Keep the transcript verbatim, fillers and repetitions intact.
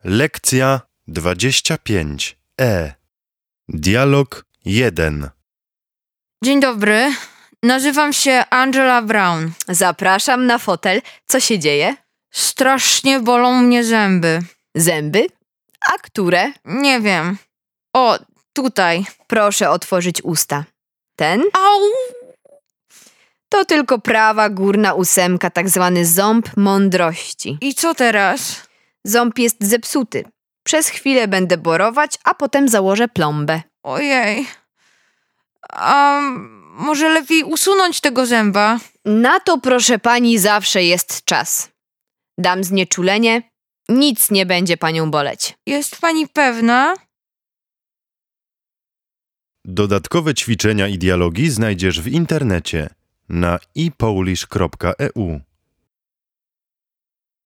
Lekcja dwadzieścia pięć E. Dialog jeden. Dzień dobry, nazywam się Angela Brown. Zapraszam na fotel. Co się dzieje? Strasznie bolą mnie zęby. Zęby? A które? Nie wiem. O, tutaj. Proszę otworzyć usta. Ten? Au! To tylko prawa górna ósemka, tak zwany ząb mądrości. I co teraz? Ząb jest zepsuty. Przez chwilę będę borować, a potem założę plombę. Ojej. A może lepiej usunąć tego zęba? Na to, proszę pani, zawsze jest czas. Dam znieczulenie. Nic nie będzie panią boleć. Jest pani pewna? Dodatkowe ćwiczenia i dialogi znajdziesz w internecie na i polish kropka e u.